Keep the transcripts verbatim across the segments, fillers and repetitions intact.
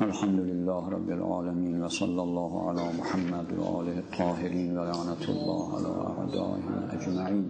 الحمد لله رب العالمين و صلی الله علی محمد و آله الطاهرین و لعنت الله علی اعدائهم اجمعین.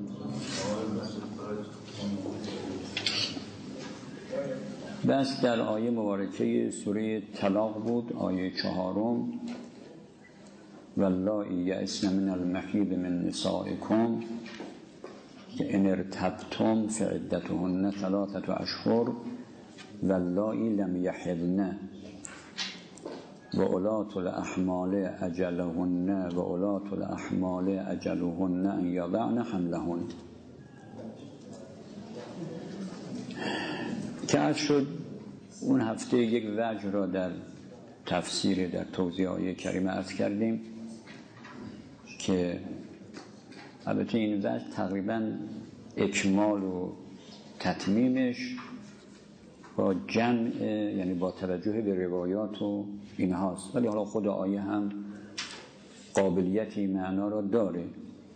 بس در آیه مبارکه سوره طلاق بود، آیه چهارم: واللایی یئسن من المحیض من نسائکم که ان ارتبتم فعدتهن ثلاثة اشهر واللایی لم یحضن و اولاة الاحمال اجلهن و اولاة الاحمال اجلهن ان یضعن حملهن. که عرض شد اون هفته یک وجه را در تفسیر در توضیح آیه کریمه عرض کردیم که البته این وجه تقریبا اکمال و تتمیمش با جمع، یعنی با توجه به روایات و این هاست، ولی حالا خود آیه هم قابلیتی معنا را داره.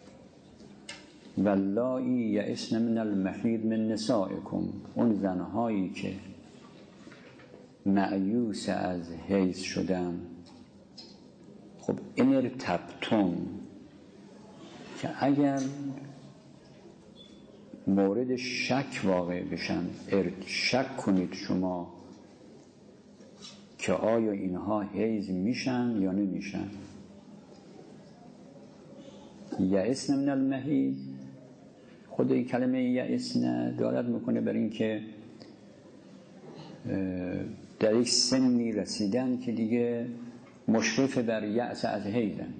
واللایی یئسن من المحیض من نسائکم، اون زنهایی که مأیوس از حیض شدن. خب این ارتبتم که اگر مورد شک واقع بشن، شک کنید شما که آیا اینها حیض میشن یا نمیشن. یئسن من المحیض، خود این کلمه یئسن دلالت میکنه بر این که در یک سنی رسیدن که دیگه مشرف بر یأس از حیضن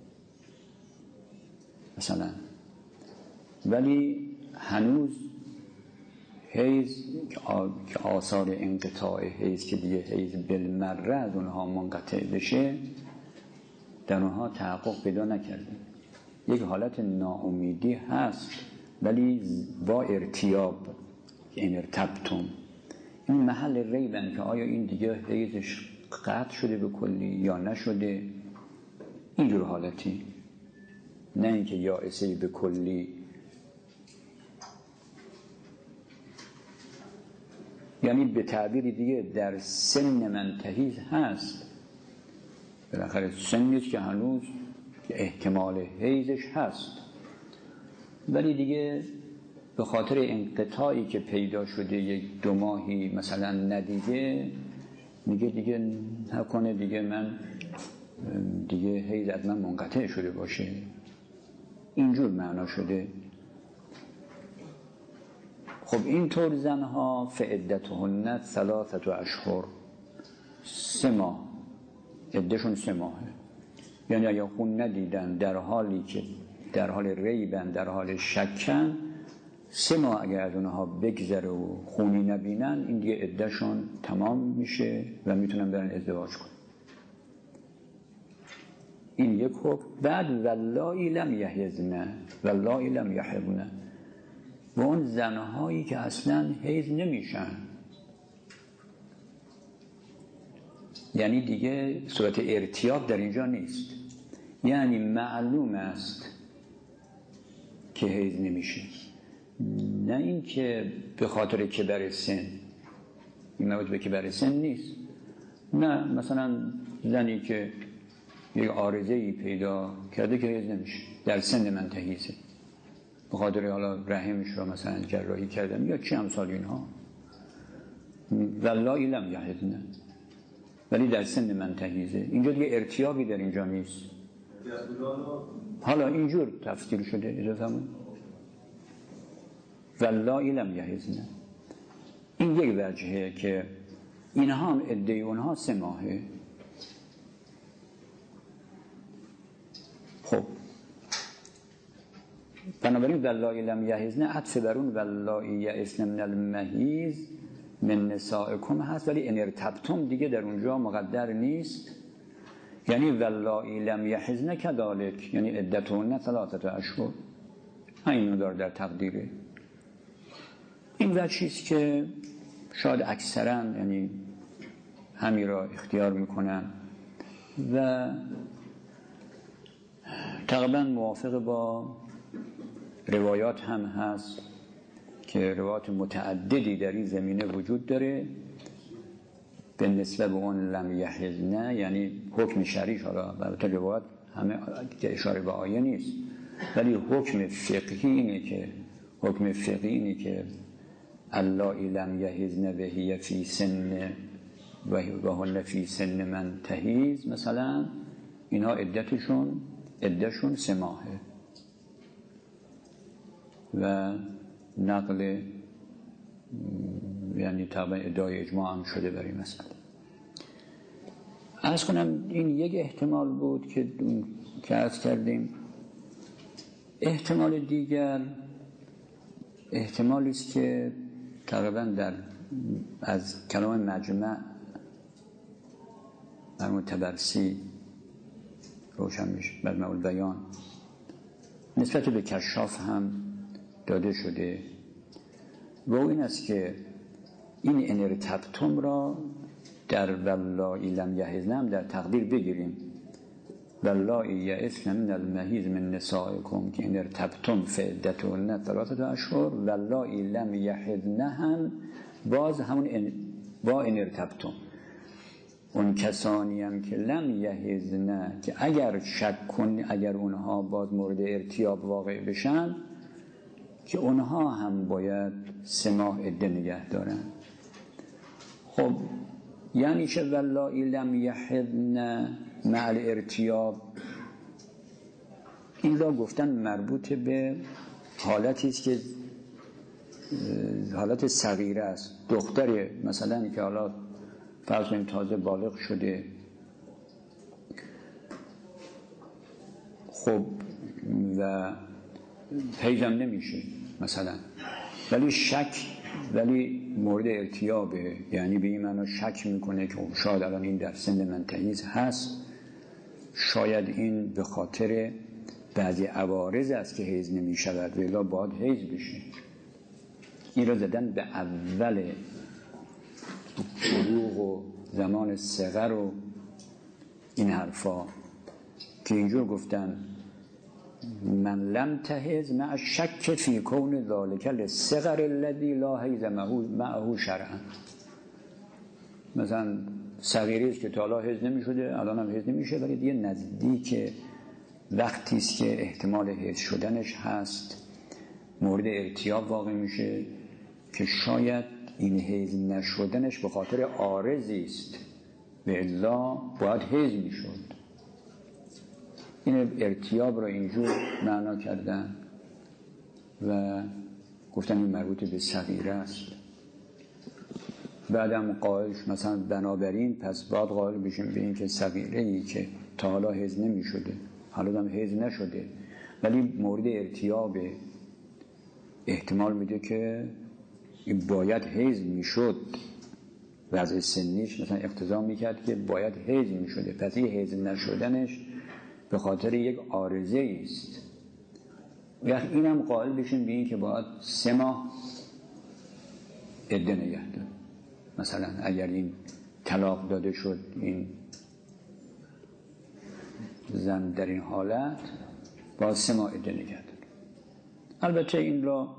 مثلا، ولی هنوز حیض که آثار انقطاع حیض که دیگه حیض بالمره از اونها منقطع بشه در اونها تحقق پیدا نکرده. یک حالت ناامیدی هست ولی با ارتیاب که این ارتبتم، این محل ریبن که آیا این دیگه حیضش قطع شده به کلی یا نشده. اینجور حالتی، نه اینکه یائسه به کلی. یعنی به تعبیر دیگه در سن منتهی هست، بالاخره سنیست که هنوز احتمال حیضش هست، ولی دیگه به خاطر انقطاعی که پیدا شده یک دو ماهی مثلا ندیده، میگه دیگه نکنه دیگه من دیگه حیض از من منقطع شده باشه. اینجور معنا شده. خب اینطور زنها فعدتهن ثلاثة اشهر، سه ماه عدهشون سه ماهه. یعنی اگر خون ندیدن در حالی که در حال ریبن، در حال شکن، سه ماه اگر از اونها بگذره و خونی نبینن، این دیگه عدهشون تمام میشه و میتونن برن ازدواج کنن. این یک حکم. بعد واللایی لم یحضن، واللایی لم یحضن، و اون زنهایی که اصلا حیض نمیشن، یعنی دیگه صورت ارتیاب در اینجا نیست، یعنی معلوم است که حیض نمیشه، نه این که به خاطر کبر سن، این موضوع به کبر سن نیست، نه مثلا زنی که یک عارضه‌ای پیدا کرده که حیض نمیشه در سن منتهیه، به خاطر حالا رحمش رو مثلا جراحی کردن یا چی امثال اینها، واللایی لم یحضن، ولی در سن منتهیه. اینجا دیگه ارتیابی در اینجا نیست. حالا اینجور تفسیر شده اجازه همون واللایی لم یحضن. این یک وجهه که اینها هم عده اونها سه ماهه. خب بنابراین واللایی لم یحضن عطف برون واللایی یئسن من المحیض من نسائکم هست، ولی ان ارتبتم دیگه در اونجا مقدر نیست. یعنی واللایی لم یحضن کذالک، یعنی عدتهن ثلاثة اشهر، اینو داره در تقدیره. این وجهیست که شاید اکثرا یعنی همین را اختیار میکنن و تقریبا موافق با روایات هم هست که روایات متعددی در این زمینه وجود داره به نسبه به اون لم یحضن یعنی حکم شرعی، حالا البته روایت همه اشاره به آیه نیست، ولی حکم فقهی اینه که حکم فقهی اینه که اللایی لم یحضن بهی فی سن و هن فی سن من تحیض، مثلا اینا عدتشون عدتشون سه ماهه و نقل یعنی طبعا ادعای اجماع هم شده برای مثلا. عرض کنم این یک احتمال بود که که عرض کردیم. احتمال دیگر احتمالی است که تقریبا در از کلام مجمع مرحوم طبرسی روشن میشه، مجمع البیان نسبت به کشاف هم داده شده و این است که این ان ارتبتم را در واللایی لم یحضن در تقدیر بگیریم، واللایی یئسن من المحیض من نسائکم که ان ارتبتم فعدتهن ثلاثه اشهر، واللایی لم یحضن هم باز همون ان با ان ارتبتم. اون کسانی هم که لم یحضن که اگر شک کنی اگر اونها باز مورد ارتیاب واقع بشن که اونها هم باید سه ماه عده نگه دارن. خب یعنی چه واللایی لم یحضن مع الارتیاب؟ این را گفتن مربوط به حالتی است که حالت صغیره است، دختر مثلا که حالا فرض کنیم تازه بالغ شده، خب و حیضم نمیشه مثلا، ولی شک ولی مورد ارتیابه، یعنی به این معنا شک میکنه که شاید الان این در سن من تحیض هست، شاید این به خاطر بعضی عوارض است که حیض نمیشود و الا باید حیض بشه. این را زدن به اول بلوغ و زمان صغر و این حرفا که اینجور گفتن من لم تحض مع شک فی کون ذالک للصغر الذی لا حیض معه شرعا. مثلا صغیری است که تا حالا حیض نمیشده، الان هم حیض نمیشه، ولی دیگه نزدیک وقتی است که احتمال حیض شدنش هست، مورد ارتیاب واقع میشه که شاید این حیض نشدنش به خاطر عارضی است و الا باید حیض میشد. این ارتیاب را اینجور معنا کردن و گفتن این مربوط به صغیره است. بعدم قائلش مثلا بنابراین پس بعد قائل بشیم به این که صغیره ای که تا حالا حیض نمی شده، حالا هم حیض نشده ولی مورد ارتیاب احتمال میده که این باید حیض میشد، وضع سنیش مثلا اقتضا میکرد که باید حیض میشده، پس این حیض نشدنش به خاطر یک عارضه است. و اینم قائل بشیم به این که باید سه ماه عده نگه دار. مثلا اگر این طلاق داده شد این زن در این حالت باید سه ماه عده نگه دار. البته این را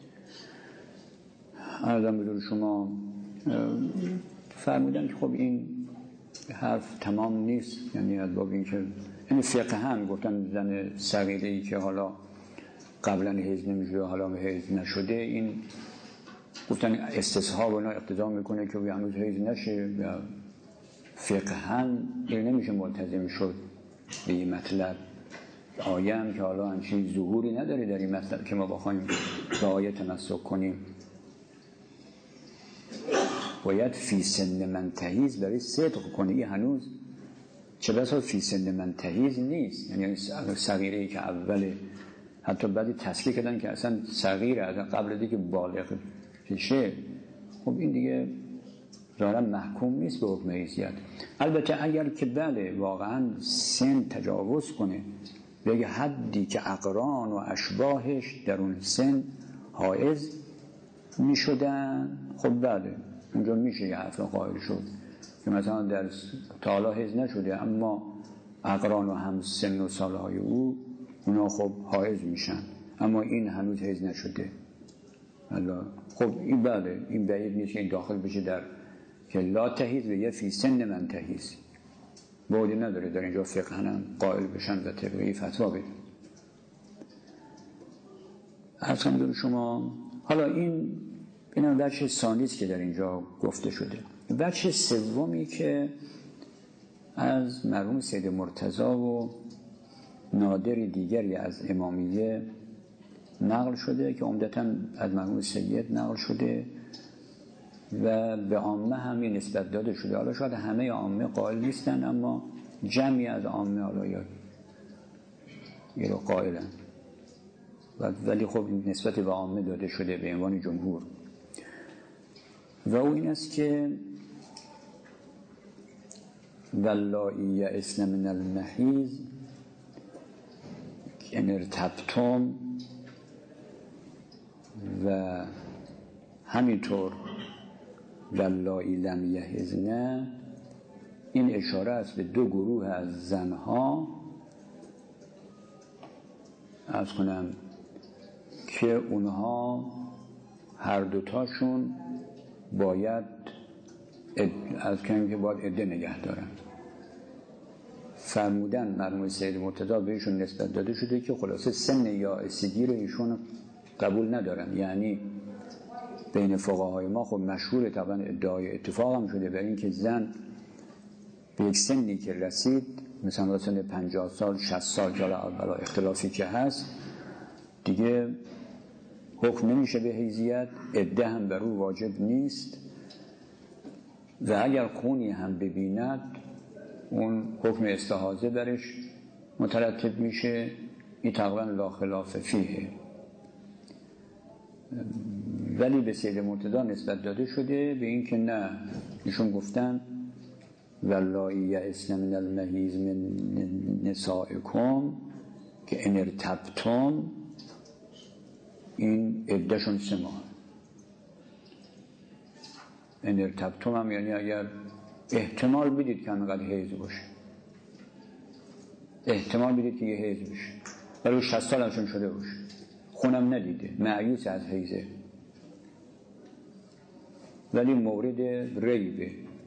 عرضم بدون شما فرمودن که خب این حرف تمام نیست، یعنی از باب این که این فقه هم گفتن زن صغیره‌ای که حالا قبلا حیض نمیشه حالا حیض نشده، این گفتن استصحاب و اینا اقتضا میکنه که هنوز حیض نشه و فقه هم این نمیشه ملتزم شد به این مطلب. آیه هم که حالا همچین ظهوری نداره در این مطلب که ما بخوایم به آیه تمسک کنیم. باید فی سن من تحیض برای صدق کنه، این هنوز چه بسا فی سن من تحیض نیست، یعنی صغیره ای که اول حتی بعدی تصریح کردن که اصلا صغیره از قبل دیگه بالغ بشه، خب این دیگه ظاهرا محکوم نیست به حکم حیضیت. البته اگر که بله واقعا سن تجاوز کنه بگه حدی که اقران و اشباهش در اون سن حائض می شدن، خب بله اونجا میشه یه حرف قائل شد که مثلا در تالا حیض نشده اما اقران و هم سن و سالهای او اونا خب حائض میشن اما این هنوز حیض نشده. خب این بله این بعید نیست این داخل بشه در که لا تهیز و یه فی سن من تهیز بودی نداره در اینجا فقهنم قائل بشن و طبقی فتوا بدن. عرض کنم شما حالا این اینم بچه ثانیست که در اینجا گفته شده. بچه سومی که از مرحوم سید مرتضی و نادر دیگری از امامیه نقل شده که عمدتاً از مرحوم سید نقل شده و به عامه هم این نسبت داده شده. حالا شاید همه عامه قائل نیستن، اما جمعی از عامه حالا یا یه رو قائلن، ولی خب نسبت به عامه داده شده به عنوان جمهور. و او این است که واللایی یئسن من المحیض ان ارتبتم، و همینطور واللایی لم یحضن، این اشاره است به دو گروه از زنها عرض کنم که اونها هر دوتاشون باید از کنیم که باید عده نگه دارن. فرمودن مرحوم سید مرتضی بهشون نسبت داده شده که خلاصه سن یائسگی رو ایشون قبول ندارن. یعنی بین فقهای ما خب مشهور طبعا ادعای اتفاق هم شده بر این که زن به یک سنی که رسید، مثلا سن پنجاه سال شصت سال که حالا اختلافی که هست دیگه حکم نمیشه به حیضیت، عده هم بر او واجب نیست و اگر خونی هم ببیند اون حکم استحاضه برش مترتب میشه. این تقریبا لا خلاف فیه. ولی به سید مرتضی نسبت داده شده به این که نه، ایشون گفتن واللایی یئسن من المحیض من نسائکم که ان ارتبتم، این عدهشون سه ماه. ان ارتبتم هم یعنی اگر احتمال بدید که همینقدر حیض باشه، احتمال بدید که یه حیض بشه، ولی شصت سال همشون شده باشه، خونم ندیده، مایوس از حیضه، ولی مورد ریبه،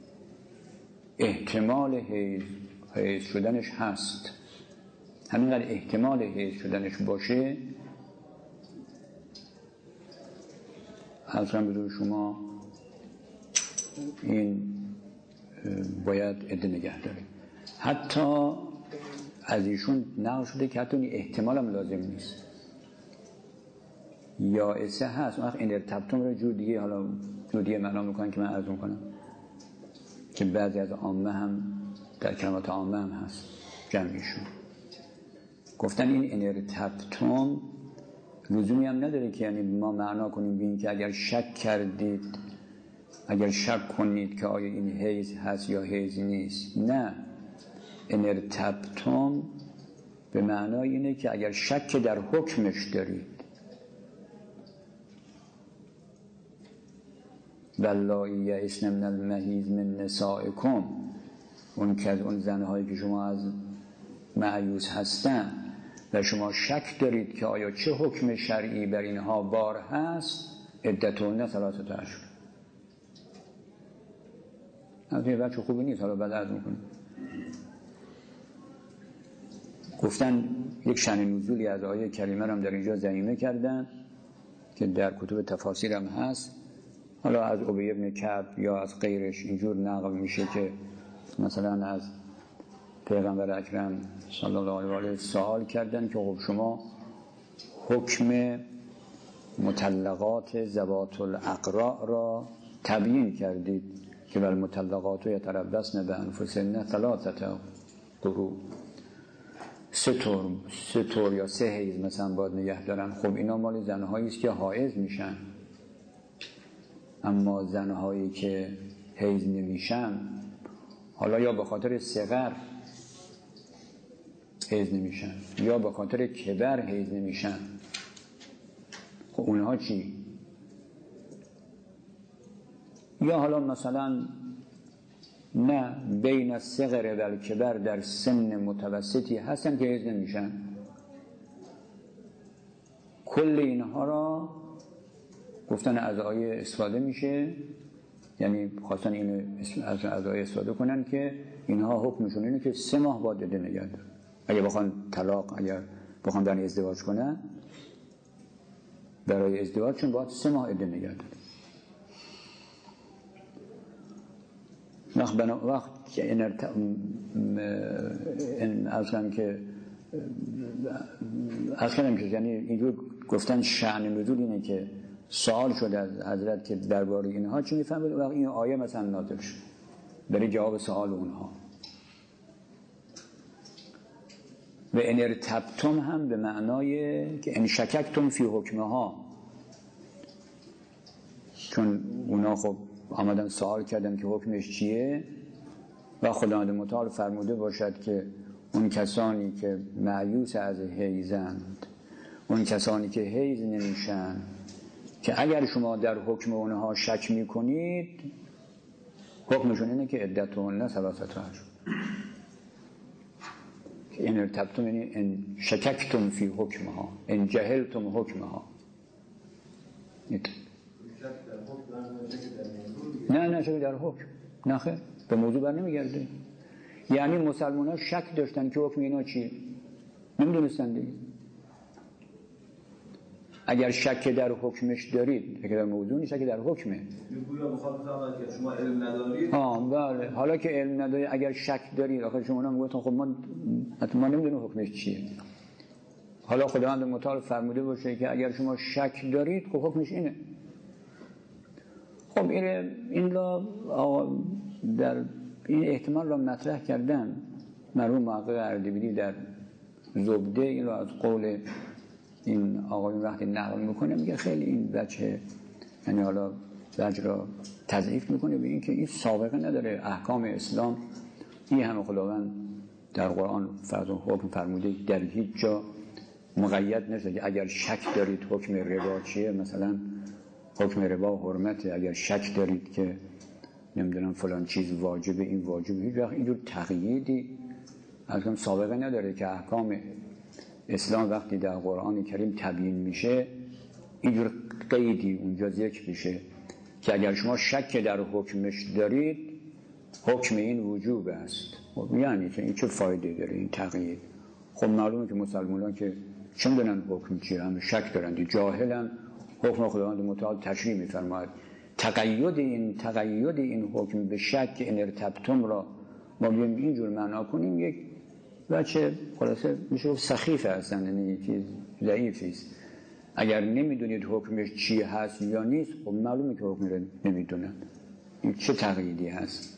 احتمال حیض حیض شدنش هست، همینقدر احتمال حیض شدنش باشه، حضرم بدون شما این باید عده نگه داره. حتی از ایشون نقل شده که حتی این احتمال هم لازم نیست، یائسه هست. وقت این ارتبتم رو جور دیگه، حالا جور دیگه معنا میکنن که من عرض میکنم که بعضی از عامه هم در کلمات عامه هم هست جمعیشون گفتن این این ارتبتم لزومی هم نداره که یعنی ما معنا کنیم بین که اگر شک کردید، اگر شک کنید که آیا این حیض هست یا حیض نیست. نه، این ارتبتم به معنای اینه که اگر شک در حکمش دارید، واللایی یئسن من المحیض من نسائکم، اون که از اون زنهایی که شما از مایوس هستن و شما شک دارید که آیا چه حکم شرعی بر اینها بار هست، عدتهن ثلاثة اشهر. البته بچه خوبی نیست، حالا بعد عرض میکنم. گفتن یک شأن نزولی از آیه کریمه هم در اینجا ضمیمه کردن که در کتب تفاسیر هم هست. حالا از ابی بن کعب یا از غیرش اینجور نقل میشه که مثلا از پیغمبر اکرم صلی الله علیه و آله سوال کردن که خب شما حکم مطلقات ذوات الاقراء را تبیین کردید که والمطلقات یتربصن بانفسهن ثلاثة قروء، سه طور سه طور یا سه حیض مثلا باید نگه دارن. خب اینا مال زنهایی است که حائض میشن، اما زنهایی که حیض نمیشن، حالا یا به خاطر صغر حیض نمیشن یا به خاطر کبر حیض نمیشن، خب اونها چی؟ یا حالا مثلا نه بین الصغر و الکبر در سن متوسطی هستن که حیض نمیشن. کل اینها را گفتن از آیه استفاده میشه یعنی خواستن اینو از اعضای استفاده کنن که اینها حکمشون اینه که سه ماه باید عده نگه دارن. اگه بخوان طلاق، اگر بخوان در ازدواج کنن، برای ازدواجشون باید سه ماه عده نگه دارن. وقت بنا وقت که این ارت... این اصلا که اصلا که یعنی اینجور گفتن شأن نزول اینه که سوال شده از حضرت که درباره اینها چی میفهمید، وقت این آیه مثلا نازل شد برای جواب سوال اونها. و ان ارتبتم هم به معنای که ان شککتم فی حکمها، چون اونا خب آمدن سوال کردن که حکمش چیه و خداوند متعال فرموده باشد که اون کسانی که مایوس از حیزند، اون کسانی که حیز نمیشن، که اگر شما در حکم اونها شک میکنید حکمشون اینه که عدتهن ثلاثة اشهر. این ارتبتم یعنی ان شککتم فی حکمها، ان جهلتم حکمها. نه نه شک در حکم نه خیر، به موضوع بر نمیگرده. یعنی مسلمان ها شک داشتن که حکم اینا چیه، نمیدونستن دیگه. اگر شک در حکمش دارید، اگر در موضوع نیست، شک در حکمه، میگویا بخواد بفهمد که شما علم ندارید. آه بله، حالا که علم ندارید اگر شک دارید، آخه شما هم میگفتن خب ما ما نمیدونیم حکمش چیه. حالا خداوند متعال فرموده باشه که اگر شما شک دارید خب حکمش اینه. خب این این را در این احتمال را مطرح کردن مرحوم محقق اردبیلی در زبده. این را از قول این آقایون وقتی نقل میکنه میگه خیلی این بچه، یعنی حالا بچه را تضعیف میکنه به این که این سابقه نداره. احکام اسلام این همه خداوند در قرآن فرض حکم فرموده در هیچ جا مقید نشده که اگر شک دارید حکم ربا چیه، مثلا حکم ربا حرمته، اگر شک دارید که نمیدونم فلان چیز واجبه این واجبه، هیچ وقت اینجور تقییدی اصلا سابقه نداره که احکام اسلام وقتی در قرآن کریم تبیین میشه اینجور قیدی اونجا ذکر میشه که اگر شما شک در حکمش دارید حکم این وجوب است. خب یعنی این چه فایده داره این تقیید؟ خب معلومه که مسلمانان که چه میدونن حکم چیه، همه شک دارن، جاهلن. حکم خداوند متعال تشریح میفرماید تقید این تقید این حکم به شک ان ارتبتم را ما بیایم اینجور معنا کنیم، یک بچه خلاصه میشه گفت سخیفه هستن، یعنی یکی ضعیفی است. اگر نمیدونید حکمش چی هست یا نیست خب معلومه که حکم رو نمیدونن، این چه تقییدی هست.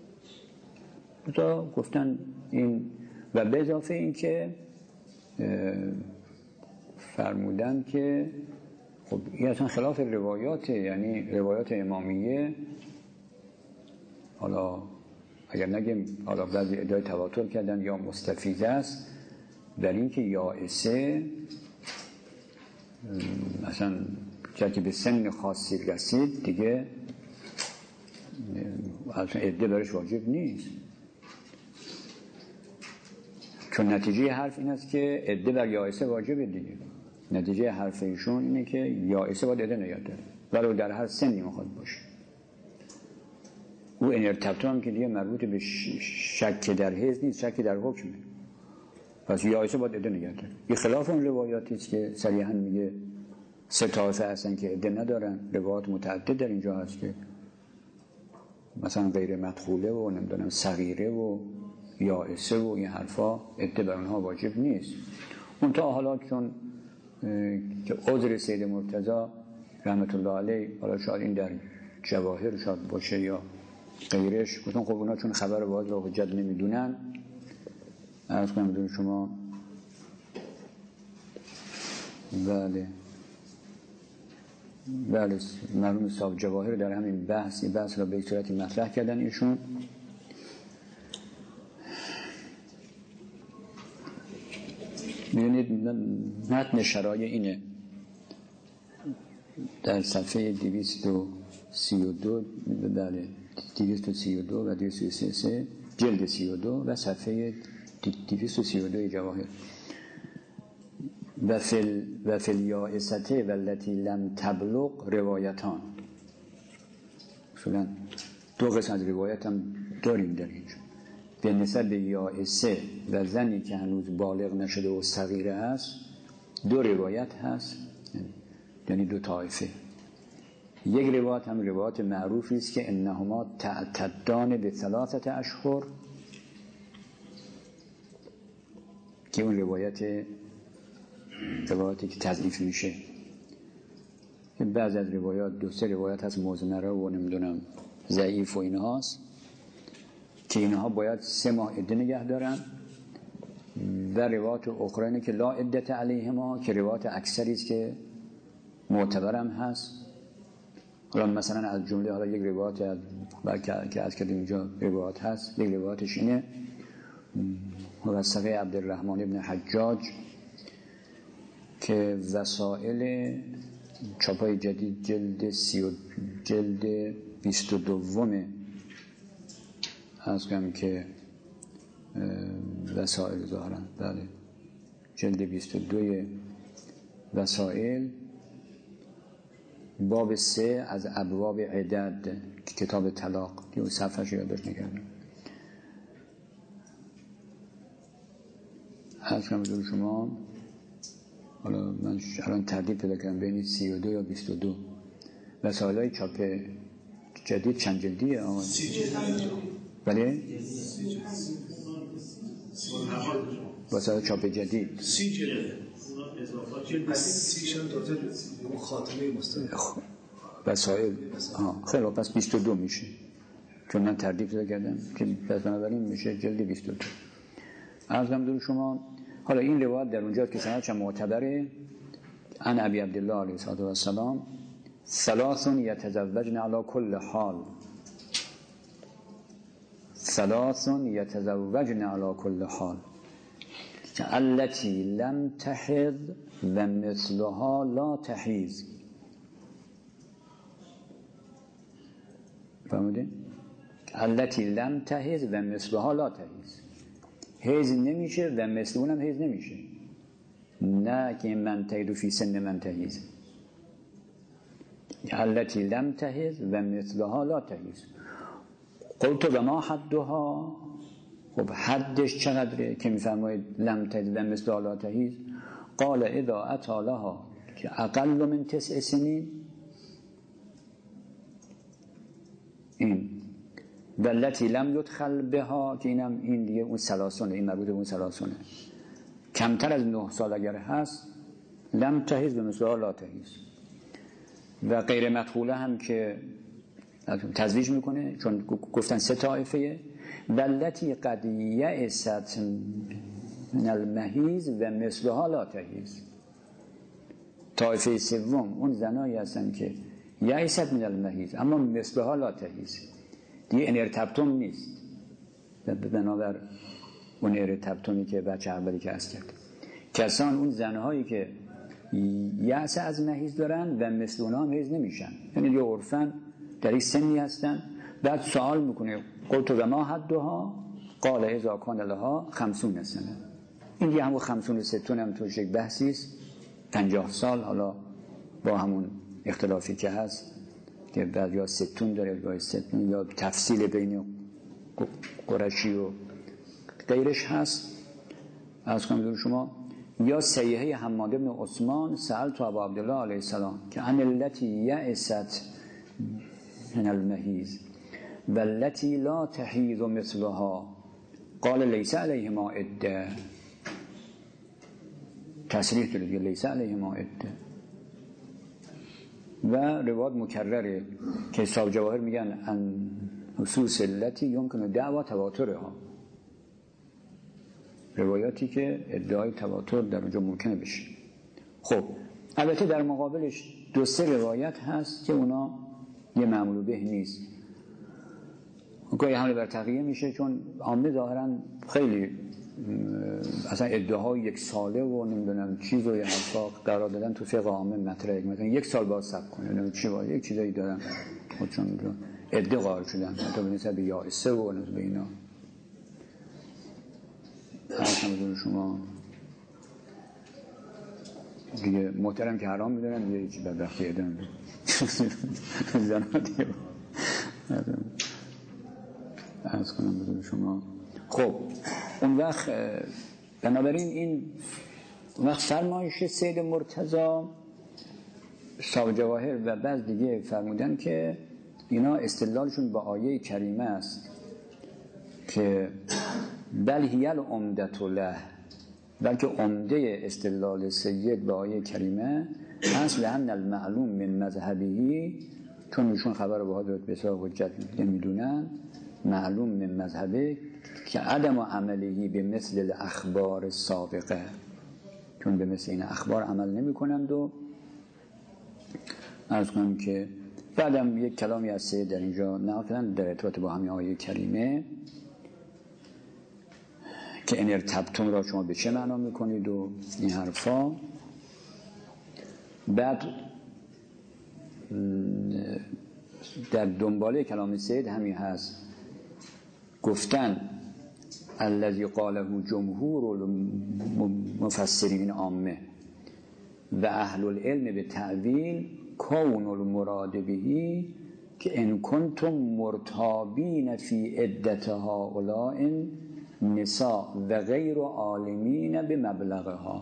تا گفتن این و به اضافه این که فرمودن که خب این اصلا خلاف روایات، یعنی روایات امامیه. حالا اگر نگیم حالا بعضی ادعای تواتر کردن یا مستفیض است در این که یائسه مثلا که به سن خاصی رسید دیگه اصلا عده برش واجب نیست، چون نتیجه حرف این است که عده بر یائسه واجبه دیگه. نتیجه حرف ایشون اینه که یائسه باید عده نگه داره ولو در هر سنی میخواد باشه. او این ارتباط که دیگه مربوط به شک در حیض نیست، شک در حکمه. پس یائسه باید عده نگه داره. این خلاف اون روایاتی است که صریحا میگه سه طایفه هستن که عده ندارن. روایات متعدد در اینجا هست که مثلا غیر مدخوله و نمیدونم صغیره و یائسه و این حرفا عده بر اونها واجب نیست. اون تا حالا چون که عذر سید مرتضی رحمت الله علیه، حالا شاید این در جواهر شاید باشه یا غیرش، گفتن خب اونا چون خبر واحد را حجت نمیدونن. عرض کنم بدون شما بله بله معلوم صاحب جواهر در همین بحث این بحث را به صورتی مطرح کردن ایشون. می‌بینید متن شرایع اینه در صفحه دویست و سی و دو، بله دویست و سی و دو و دویست و سی و سه جلد سی و دو و صفحه دویست و سی و دو جواهر. و فل و فل یائسته والتی لم تبلغ روایتان. اصولا دو قسم از روایت هم داریم در اینجا. به نسبت به یائسه و زنی که هنوز بالغ نشده و صغیره است دو روایت هست، یعنی دو طایفه. یک روایت هم روایت معروفی است که انهما تعتدان به ثلاثت اشهر، که اون روایت روایتی که تضعیف میشه. بعض از روایات دو سه روایت هست مزمره و نمیدونم ضعیف و اینهاست که اینها باید سه ماه عده نگه دارن، و روایات اخرى اینه که لا عدت علیهما که روایات اکثری است که معتبرم هست. حالا مثلا از جمله حالا یک روایت از که از کردیم اینجا روایت هست، یک روایتش اینه موثقه عبدالرحمن ابن حجاج که وسائل چاپای جدید جلد سی و جلد بیست و دومه از کم که وسائل ظاهرن، بله جلد بیست و دوی وسائل باب سه از ابواب عدد کتاب طلاق که اون صفحه‌اش یادداشت نکردم. از کم بدون شما حالا من الان تردید پیدا کردم بین سی و دو یا بیست و دو. وسائل های چاپ جدید چند جلدیه؟ سی جلدیه. بله؟ وسائل چاپ جدید سی جلده. از سیشن تازه خاتمه مستقیم وسائل خیلی پس بیست و دو میشه، چون من تردید پیدا کردم که پس بنابراین میشه جلد بیست و دو. عرضم دور شما. حالا این روایت در اونجا که سندش معتبره، عن ابی عبدالله علیه السلام ثلاث یتزوجن علی کل حال، ثلاث یتزوجن علی کل حال که التي لم تحض و مثلها لا تحیض. فهمیدین؟ التي لم تحض و مثلها لا تحیض، حیض نمیشه و مثل اونم حیض نمیشه، نه که من تحیض فی سن من تحیض. التي لم تحض و مثلها لا تحیض. قلت و ما حدها، خب حدش چقدره که میفرمایید لم تحض و مثلها لا تحیض؟ قال اذا اتی لها که اقل من تسع سنین، این والتي لم يدخل بها که اینم این دیگه اون سلاسونه، این مربوط به اون سلاسونه، کمتر از نه سال اگر هست لم تحیض و مثلها لا تحیض. و غیر مدخوله هم که تزویج میکنه، چون گفتن سه طایفه. والتي قد یئست من المحیض و مثلها لا تحیض. طایفه سوم اون زنایی هستن که یئست من المحیض اما مثلها لا تحیض، دیگه انرتبتم نیست، بنابر اون انرتبتمی که بچه اولی که هست کرد. کسان اون زنهایی که یأس از محیض دارن و مثل اونا هم حیض نمیشن، یعنی یه عرفن در این سنی هستن. بعد سوال میکنه قلت و ما حدها؟ قال اذا کان لها خمسون سنه. این دیگه همون خمسون و ستون هم توش یک بحثی است، پنجاه سال، حالا با همون اختلافی که هست که بعد یا ستون داره یا ستون، یا تفصیل بین قرشی و غیرش هست. از کنم دور شما یا صحیحه حماد بن عثمان سألت ابا عبدالله علیه السلام که عن التي یئست من المحیض والتي لا تحیض مثلها قال لیس علیهما عده. تصریح داره دیگه لیس علیهما عده. و روایت مکرره که صاحب جواهر میگن ان خصوص التي يمكن دعوى تواترها، روایاتی که ادعای تواتر در اونجا ممکنه بشه. خب البته در مقابلش دو سه روایت هست که اونا یه معمول به نیست، گاهی حمله بر تقیه میشه، چون عامه ظاهرا خیلی اصلا ادعاهای یک ساله و نمیدونم چیز و یه حرفا قرار دادن تو فقه عامه مطرحه، مثلا یک سال باید صبر کنه، نمیدونم چی باید یک چیزایی دارن خودشون ادعا قرار شدن، حتی به نسبت به یائسه و نسبت به اینا. حرف نمیدونم شما دیگه محترم که حرام میدونن دیگه چی بدبختی ادن زنها دیگه عرض کنم بزرگ شما. خب اون وقت بنابراین این وقت فرمایش سید مرتضی صاحب جواهر و بعض دیگه فرمودن که اینا استدلالشون با آیه کریمه است که بل هی العمدة له، بلکه عمده استدلال سید با آیه کریمه هست لأن المعلوم من مذهبی، چون ایشون خبر با حضرت به حساب حجت نمیدونن، معلوم من مذهبه که عدم عملی به مثل الاخبار السابقه، چون به مثل این اخبار عمل نمی کنند. و عرض کنم که بعدم یک کلامی از سید در اینجا نقلن در ارتباط با همین آیه کریمه که ان ارتبتم را شما به چه معنا میکنید و این حرفا. بعد در دنباله کلام سید همین هست، گفتن الذی قاله جمهور المفسرین عامه و اهل العلم به تعویل کون المراد بهی که ان کنتم مرتابین فی عدت هؤلاء نساء و غیر عالمین به مبلغها.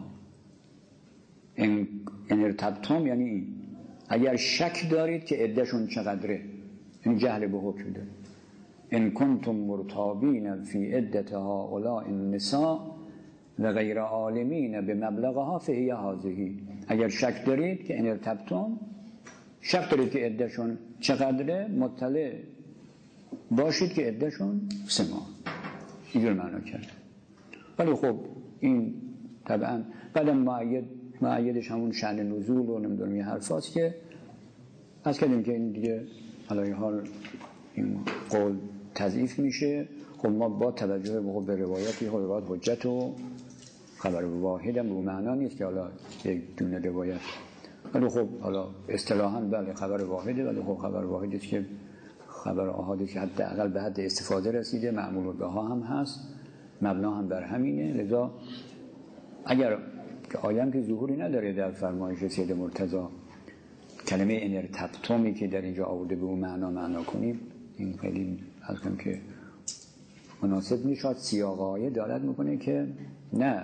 ان ارتبتم یعنی این اگر شک دارید که عدهشون چقدره، این جهل به حکم داره. ان کنتم مرتابین فی عدت هؤلاء النساء و غیر عالمین به مبلغها فهی هذه. اگر شک دارید که ان ارتبتم، شک دارید که عدهشون چقدره، مطلع باشید که عدهشون سه ماه. اینجور معنا کرد. ولی خب این طبعا بعدم معید معیدش همون شأن نزول و نمیدونم یه حرفاست که از کردیم که این دیگه حالا حال این قول تضعیف میشه. خب ما با توجه به روایتی خب روایت حجت و خبر واحد هم به معنا نیست که حالا یک دونه روایت، ولی خب حالا اصطلاحاً بله خبر واحده، ولی خب خبر واحدی است که خبر آحادی که حداقل به حد استفاده رسیده، معمول به ها هم هست، مبنا هم بر همینه. لذا اگر که آیم که ظهوری نداره در فرمایش سید مرتضی، کلمه ان ارتبتمی که در اینجا آورده به اون معنا معنا کنیم، این خیلی از کنم که مناسب میشد. سیاق آیه دلالت میکنه که نه،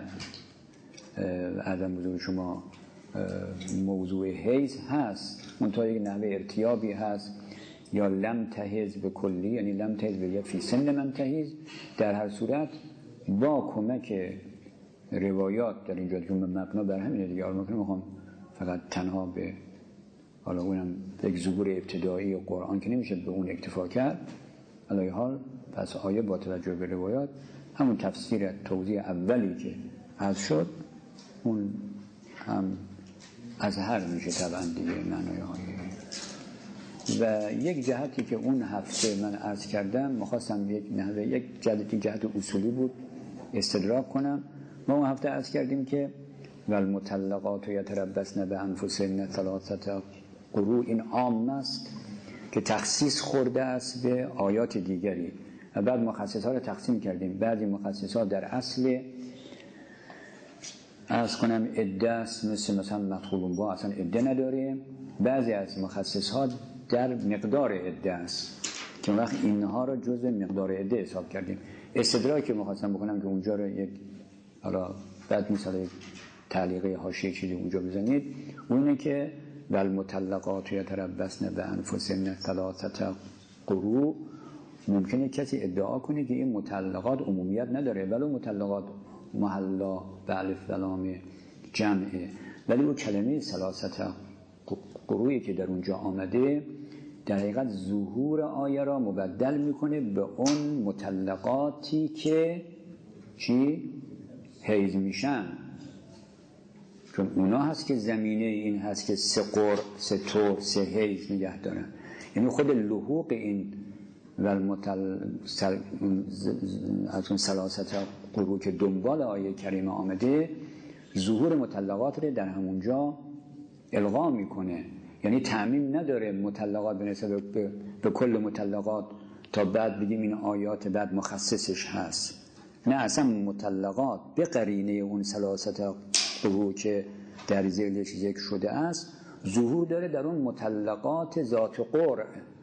عدم بزرگ شما موضوع حیض هست، منتها یک نحوه ارتیابی هست، یا لم تحیز به کلی، یعنی لم تحیز به فی سن من تحیز. در هر صورت با کمک روایات در اینجا که مبنا بر همینه دیگه، حالا ممکنه میخوام فقط تنها به حالا اونم یک ظهور ابتدایی قرآن که نمیشه به اون اکتفا کرد. علی حال پس آیه با توجه به روایات همون تفسیر توضیح اولی که از شد اون هم از هر میشه طبعا دیگه معنای آیه. و یک جهتی که اون هفته من عرض کردم مخواستم یک نحوه یک جهت جهت اصولی بود استدراک کنم. ما اون هفته عرض کردیم که والمطلقات یتربصن بانفسهن ثلاثه قروء، این عام است که تخصیص خورده است به آیات دیگری و بعد مخصص ها رو تقسیم کردیم. بعضی مخصص ها در اصل عرض کنم عده است، مثل مثلا مدخولون با اصلا عده نداره. بعضی از مخصص ها در مقدار عده است که اون وقت اینها رو جزء مقدار عده حساب کردیم. استدراکی که می‌خواستم بکنم که اونجا رو یک حالا بعد مثلا یک تعلیقه حاشیه چیزی اونجا بزنید، اونه که والمطلقات یتربصن بانفسهن ثلاثه قروء. ممکنه کسی ادعا کنه که این مطلقات عمومیت نداره، ولی مطلقات محلا به الف و لام جمعه، ولی اون کلمه ثلاثه قروئی که در اونجا آمده در حقیقت ظهور آیه را مبدل میکنه به اون مطلقاتی که چی؟ حیض میشن، چون اونا هست که زمینه این هست که سه قر سه طور سه حیض نگه دارن. یعنی خود لحوق این و المتل سل... از اون ثلاثه قروء که دنبال آیه کریمه آمده ظهور مطلقات رو در همونجا الغا میکنه. یعنی تعمیم نداره مطلقات به نسبت به, به کل مطلقات تا بعد بگیم این آیات بعد مخصصش هست. نه، اصلا مطلقات به قرینه اون ثلاثه قروء که در ذیلش ذکر شده است ظهور داره در اون مطلقات ذات قرء،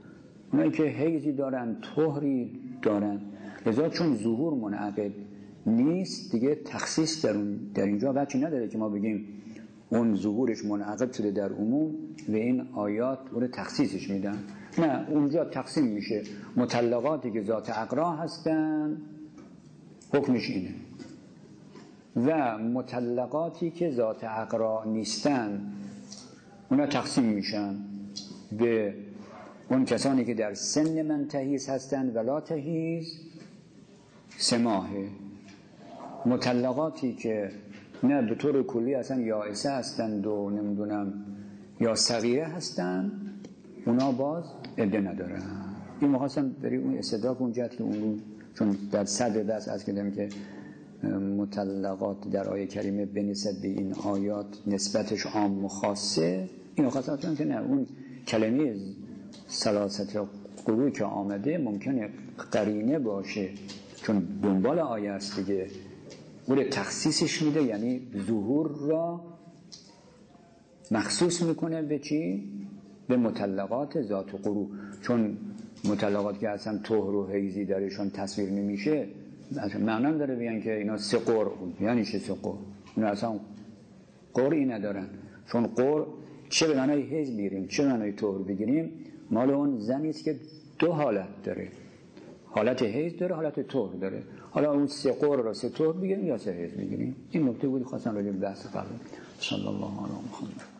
اونایی که حیضی دارن طهری دارن، لذا چون ظهور منعقد نیست دیگه تخصیص در, اون در اینجا وجهی نداره که ما بگیم اون ظهورش منعقد شده در عموم و این آیات اون تخصیصش میدن. نه، اونجا تقسیم میشه مطلقاتی که ذات عقرا هستن حکمش اینه و مطلقاتی که ذات عقرا نیستن اونا تقسیم میشن به اون کسانی که در سن من تحیض هستن ولا تحیض سه ماهه، مطلقاتی که نه به طور کلی اصلا یائسه هستند و نمیدونم یا صغیره هستن اونا باز عده ندارن. این مخواستم بری اون استدراک اون جهت که اون چون در صدر دست از کردم که مطلقات در آیه کریمه به نسبت به این آیات نسبتش عام و خاصه، این مخواستم که نه اون کلمه ثلاثت قروء که آمده ممکنه قرینه باشه چون دنبال آیه است دیگه، اون تخصیصش میده، یعنی ظهور را مخصوص میکنه به چی؟ به مطلقات ذات قروء. چون مطلقات که اصلا طهر و حیضی درشون تصویر نمیشه معنی داره بیان که اینا سه قرء، یعنی چه سه قرء؟ اینا اصلا قرئی ندارن، چون قرء چه به معنای حیض بگیریم چه به معنای طهر بگیریم مال اون زنی است که دو حالت داره، حالت حیض داره حالت طهر داره. حالا اون سه قرء را سه طهر بگیریم یا سه حیض بگیریم. این نکته بود خواستم راجع به بحث قبل. صلی الله علیه و محمد.